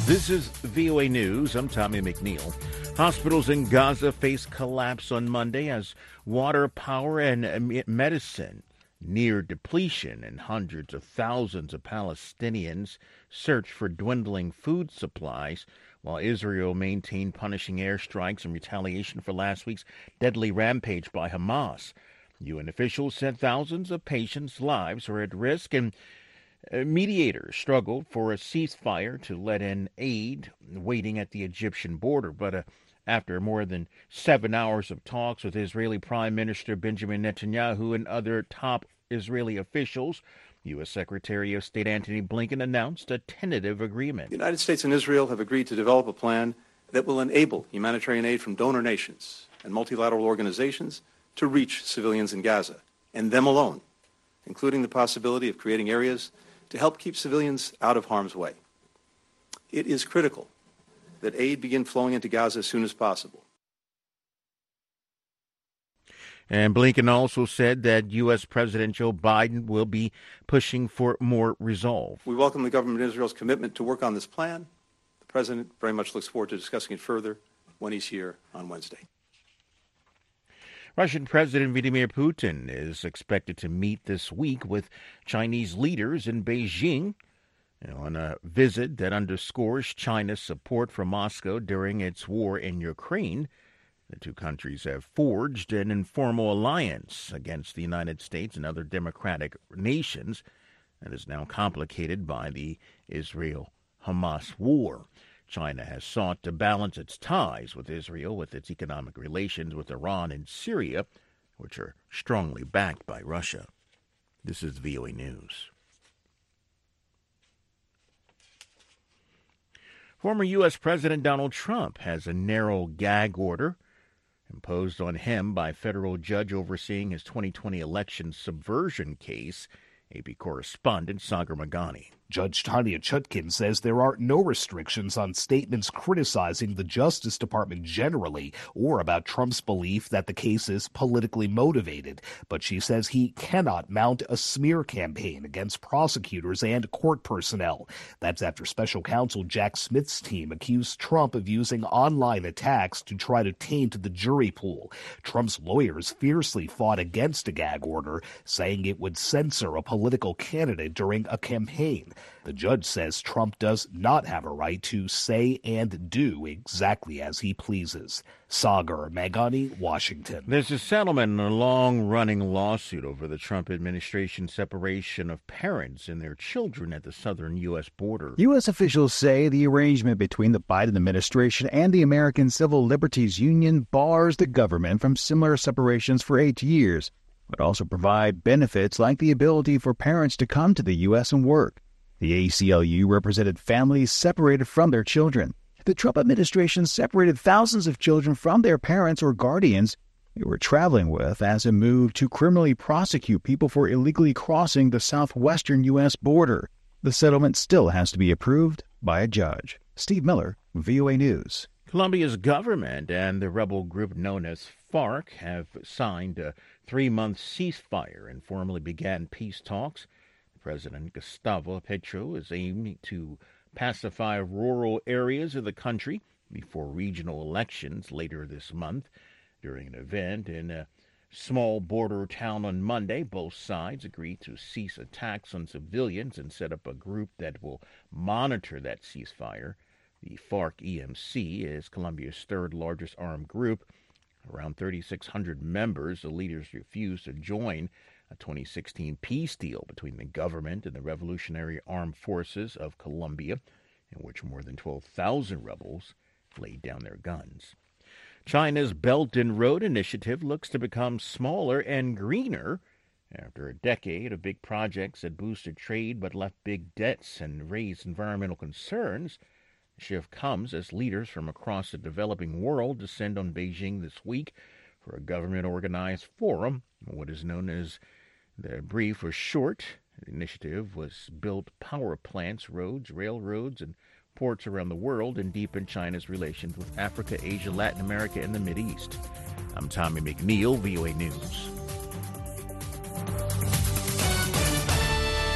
This is VOA News. I'm Tommy McNeil. Hospitals in Gaza face collapse on Monday as water, power, and medicine near depletion, and hundreds of thousands of Palestinians search for dwindling food supplies, while Israel maintained punishing airstrikes in retaliation for last week's deadly rampage by Hamas. UN officials said thousands of patients' lives are at risk, and mediators struggled for a ceasefire to let in aid waiting at the Egyptian border. But after more than 7 hours of talks with Israeli Prime Minister Benjamin Netanyahu and other top Israeli officials, U.S. Secretary of State Antony Blinken announced a tentative agreement. The United States and Israel have agreed to develop a plan that will enable humanitarian aid from donor nations and multilateral organizations to reach civilians in Gaza, and them alone, including the possibility of creating areas to help keep civilians out of harm's way. It is critical that aid begin flowing into Gaza as soon as possible. And Blinken also said that U.S. President Joe Biden will be pushing for more resolve. We welcome the government of Israel's commitment to work on this plan. The president very much looks forward to discussing it further when he's here on Wednesday. Russian President Vladimir Putin is expected to meet this week with Chinese leaders in Beijing on a visit that underscores China's support for Moscow during its war in Ukraine. The two countries have forged an informal alliance against the United States and other democratic nations that is now complicated by the Israel-Hamas war. China has sought to balance its ties with Israel with its economic relations with Iran and Syria, which are strongly backed by Russia. This is VOA News. Former U.S. President Donald Trump has a narrow gag order imposed on him by a federal judge overseeing his 2020 election subversion case. AP correspondent Sagar Meghani. Judge Tanya Chutkin says there are no restrictions on statements criticizing the Justice Department generally or about Trump's belief that the case is politically motivated. But she says he cannot mount a smear campaign against prosecutors and court personnel. That's after special counsel Jack Smith's team accused Trump of using online attacks to try to taint the jury pool. Trump's lawyers fiercely fought against a gag order, saying it would censor a political candidate during a campaign. The judge says Trump does not have a right to say and do exactly as he pleases. Sagar Meghani, Washington. There's a settlement in a long-running lawsuit over the Trump administration's separation of parents and their children at the southern U.S. border. U.S. officials say the arrangement between the Biden administration and the American Civil Liberties Union bars the government from similar separations for 8 years, but also provide benefits like the ability for parents to come to the U.S. and work. The ACLU represented families separated from their children. The Trump administration separated thousands of children from their parents or guardians they were traveling with as a move to criminally prosecute people for illegally crossing the southwestern U.S. border. The settlement still has to be approved by a judge. Steve Miller, VOA News. Colombia's government and the rebel group known as FARC have signed a 3-month ceasefire and formally began peace talks. President Gustavo Petro is aiming to pacify rural areas of the country before regional elections later this month. During an event in a small border town on Monday, both sides agreed to cease attacks on civilians and set up a group that will monitor that ceasefire. The FARC-EMC is Colombia's third-largest armed group. Around 3,600 members, the leaders refused to join a 2016 peace deal between the government and the Revolutionary Armed Forces of Colombia, in which more than 12,000 rebels laid down their guns. China's Belt and Road Initiative looks to become smaller and greener. After a decade of big projects that boosted trade but left big debts and raised environmental concerns, the shift comes as leaders from across the developing world descend on Beijing this week for a government-organized forum, what is known as the brief was short. The initiative was build power plants, roads, railroads, and ports around the world and deepen China's relations with Africa, Asia, Latin America, and the Mideast. I'm Tommy McNeil, VOA News.